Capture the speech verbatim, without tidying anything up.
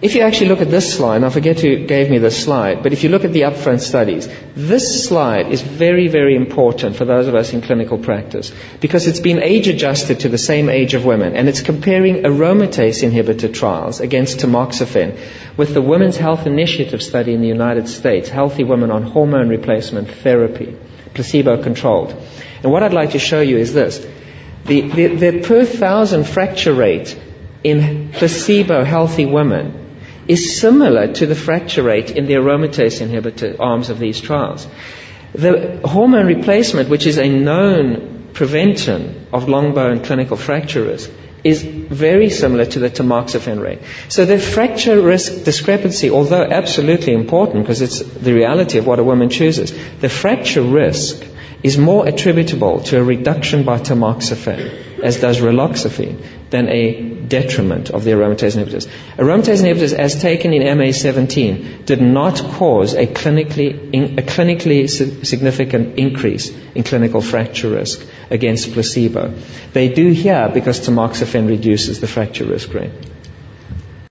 If you actually look at this slide, and I forget who gave me this slide, but if you look at the upfront studies, this slide is very, very important for those of us in clinical practice because it's been age adjusted to the same age of women, and it's comparing aromatase inhibitor trials against tamoxifen with the Women's Health Initiative study in the United States, healthy women on hormone replacement therapy, placebo-controlled. And what I'd like to show you is this. The, the, the per thousand fracture rate in placebo-healthy women is similar to the fracture rate in the aromatase inhibitor arms of these trials. The hormone replacement, which is a known prevention of long bone clinical fracture risk, is very similar to the tamoxifen rate. So the fracture risk discrepancy, although absolutely important because it's the reality of what a woman chooses, the fracture risk is more attributable to a reduction by tamoxifen, as does raloxifene, than a detriment of the aromatase inhibitors. Aromatase inhibitors, as taken in M A seventeen, did not cause a clinically, in, a clinically significant increase in clinical fracture risk against placebo. They do here because tamoxifen reduces the fracture risk rate.